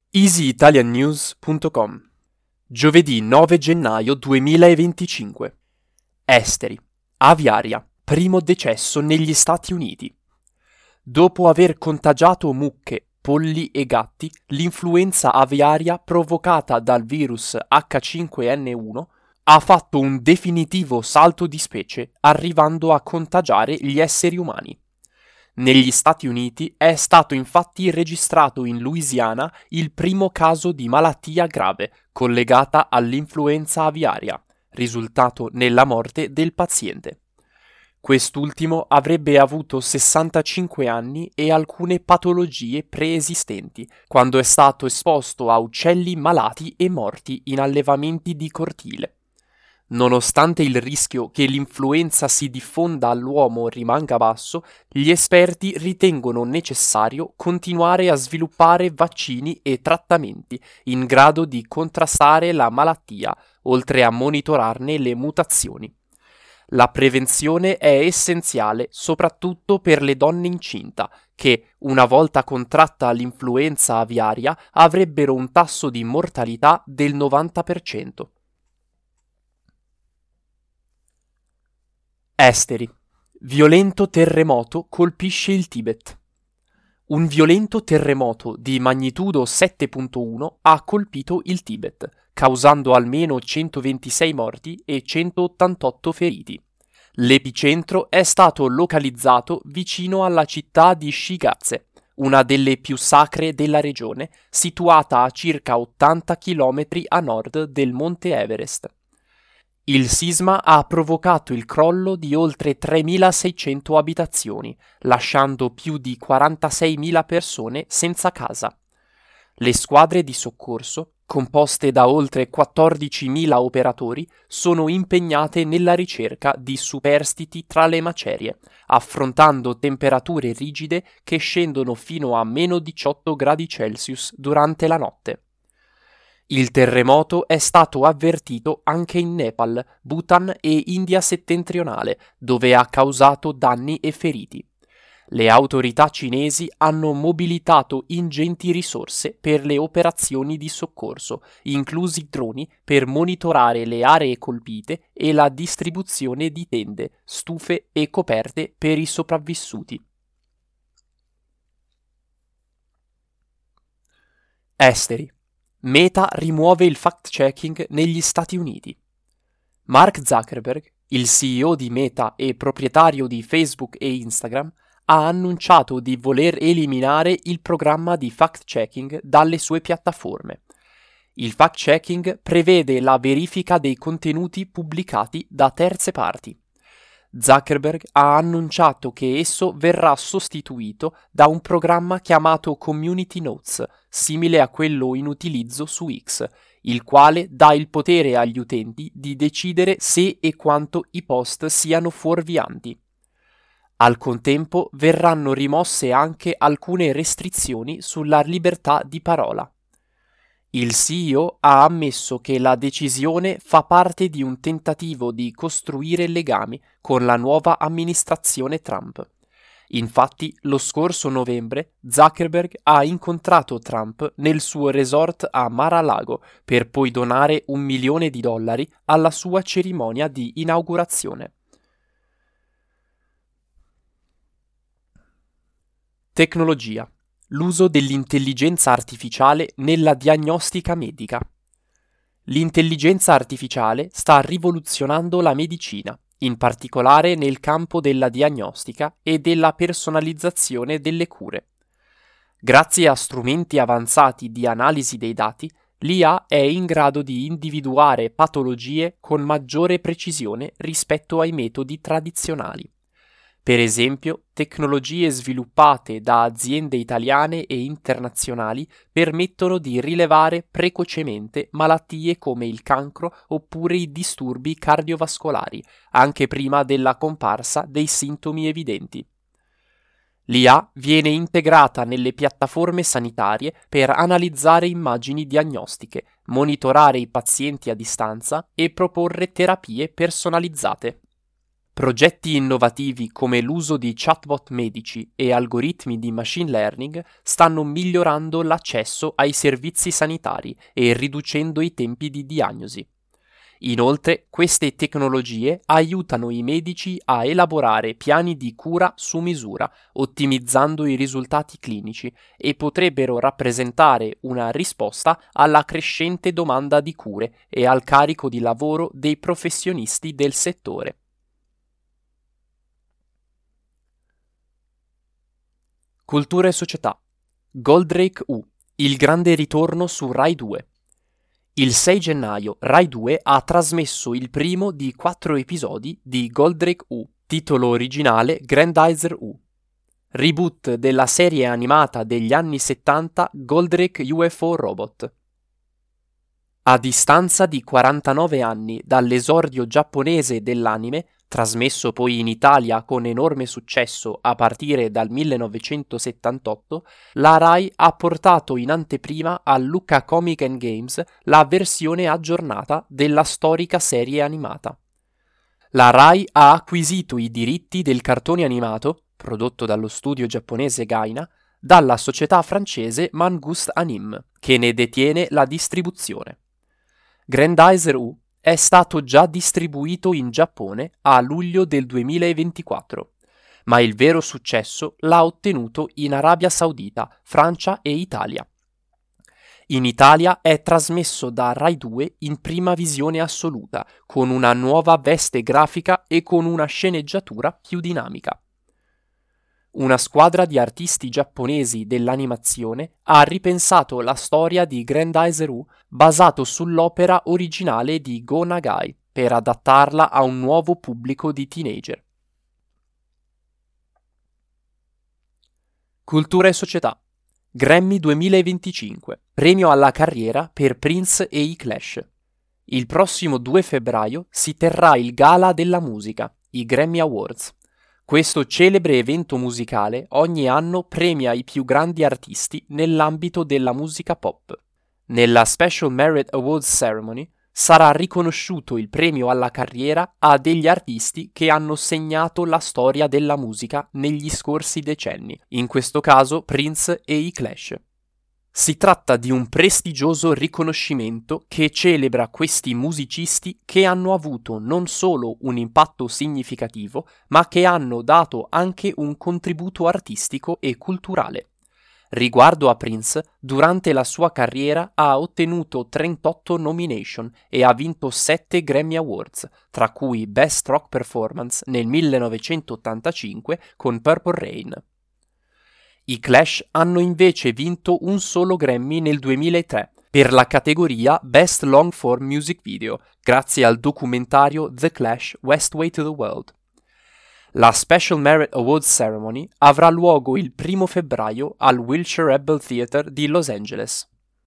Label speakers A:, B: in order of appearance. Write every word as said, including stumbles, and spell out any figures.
A: easy italian news punto com. Giovedì nove gennaio duemilaventicinque. Esteri. Aviaria. Primo decesso negli Stati Uniti. Dopo aver contagiato mucche, polli e gatti, l'influenza aviaria provocata dal virus acca cinque enne uno ha fatto un definitivo salto di specie, arrivando a contagiare gli esseri umani. Negli Stati Uniti è stato infatti registrato in Louisiana il primo caso di malattia grave collegata all'influenza aviaria, risultato nella morte del paziente. Quest'ultimo avrebbe avuto sessantacinque anni e alcune patologie preesistenti quando è stato esposto a uccelli malati e morti in allevamenti di cortile. Nonostante il rischio che l'influenza si diffonda all'uomo rimanga basso, gli esperti ritengono necessario continuare a sviluppare vaccini e trattamenti in grado di contrastare la malattia, oltre a monitorarne le mutazioni. La prevenzione è essenziale soprattutto per le donne incinta, che, una volta contratta l'influenza aviaria, avrebbero un tasso di mortalità del novanta per cento. Esteri. Violento terremoto colpisce il Tibet. Un violento terremoto di magnitudo sette virgola uno ha colpito il Tibet, causando almeno centoventisei morti e centottantotto feriti. L'epicentro è stato localizzato vicino alla città di Shigatse, una delle più sacre della regione, situata a circa ottanta chilometri a nord del Monte Everest. Il sisma ha provocato il crollo di oltre tremilaseicento abitazioni, lasciando più di quarantaseimila persone senza casa. Le squadre di soccorso, composte da oltre quattordicimila operatori, sono impegnate nella ricerca di superstiti tra le macerie, affrontando temperature rigide che scendono fino a meno diciotto gradi Celsius durante la notte. Il terremoto è stato avvertito anche in Nepal, Bhutan e India settentrionale, dove ha causato danni e feriti. Le autorità cinesi hanno mobilitato ingenti risorse per le operazioni di soccorso, inclusi droni per monitorare le aree colpite e la distribuzione di tende, stufe e coperte per i sopravvissuti. Esteri. Meta rimuove il fact-checking negli Stati Uniti. Mark Zuckerberg, il C E O di Meta e proprietario di Facebook e Instagram, ha annunciato di voler eliminare il programma di fact-checking dalle sue piattaforme. Il fact-checking prevede la verifica dei contenuti pubblicati da terze parti. Zuckerberg ha annunciato che esso verrà sostituito da un programma chiamato Community Notes, simile a quello in utilizzo su X, il quale dà il potere agli utenti di decidere se e quanto i post siano fuorvianti. Al contempo verranno rimosse anche alcune restrizioni sulla libertà di parola. Il C E O ha ammesso che la decisione fa parte di un tentativo di costruire legami con la nuova amministrazione Trump. Infatti, lo scorso novembre, Zuckerberg ha incontrato Trump nel suo resort a Mar-a-Lago per poi donare un milione di dollari alla sua cerimonia di inaugurazione. Tecnologia. L'uso dell'intelligenza artificiale nella diagnostica medica. L'intelligenza artificiale sta rivoluzionando la medicina, in particolare nel campo della diagnostica e della personalizzazione delle cure. Grazie a strumenti avanzati di analisi dei dati, l'I A è in grado di individuare patologie con maggiore precisione rispetto ai metodi tradizionali. Per esempio, tecnologie sviluppate da aziende italiane e internazionali permettono di rilevare precocemente malattie come il cancro oppure i disturbi cardiovascolari, anche prima della comparsa dei sintomi evidenti. L'I A viene integrata nelle piattaforme sanitarie per analizzare immagini diagnostiche, monitorare i pazienti a distanza e proporre terapie personalizzate. Progetti innovativi come l'uso di chatbot medici e algoritmi di machine learning stanno migliorando l'accesso ai servizi sanitari e riducendo i tempi di diagnosi. Inoltre, queste tecnologie aiutano i medici a elaborare piani di cura su misura, ottimizzando i risultati clinici, e potrebbero rappresentare una risposta alla crescente domanda di cure e al carico di lavoro dei professionisti del settore. Cultura e società. Goldrake U, il grande ritorno su Rai due. Il sei gennaio Rai due ha trasmesso il primo di quattro episodi di Goldrake U, titolo originale Grandizer U, reboot della serie animata degli anni settanta Goldrake U F O Robot. A distanza di quarantanove anni dall'esordio giapponese dell'anime, trasmesso poi in Italia con enorme successo a partire dal millenovecentosettantotto, la Rai ha portato in anteprima a Lucca Comic and Games la versione aggiornata della storica serie animata. La Rai ha acquisito i diritti del cartone animato, prodotto dallo studio giapponese Gaina, dalla società francese Mangouste Anime, che ne detiene la distribuzione. Grandizer U è stato già distribuito in Giappone a luglio del duemilaventiquattro, ma il vero successo l'ha ottenuto in Arabia Saudita, Francia e Italia. In Italia è trasmesso da Rai due in prima visione assoluta, con una nuova veste grafica e con una sceneggiatura più dinamica. Una squadra di artisti giapponesi dell'animazione ha ripensato la storia di Grandizer U basato sull'opera originale di Go Nagai per adattarla a un nuovo pubblico di teenager. Cultura e società. Grammy duemilaventicinque, premio alla carriera per Prince e i Clash. Il prossimo due febbraio si terrà il Gala della musica, i Grammy Awards. Questo celebre evento musicale ogni anno premia i più grandi artisti nell'ambito della musica pop. Nella Special Merit Awards Ceremony sarà riconosciuto il premio alla carriera a degli artisti che hanno segnato la storia della musica negli scorsi decenni, in questo caso Prince e i Clash. Si tratta di un prestigioso riconoscimento che celebra questi musicisti che hanno avuto non solo un impatto significativo, ma che hanno dato anche un contributo artistico e culturale. Riguardo a Prince, durante la sua carriera ha ottenuto trentotto nomination e ha vinto sette Grammy Awards, tra cui Best Rock Performance nel millenovecentottantacinque con Purple Rain. I Clash hanno invece vinto un solo Grammy nel duemilatré per la categoria Best Long Form Music Video, grazie al documentario The Clash West Way to the World. La Special Merit Awards Ceremony avrà luogo il primo febbraio al Wilshire Rebel Theatre di Los Angeles.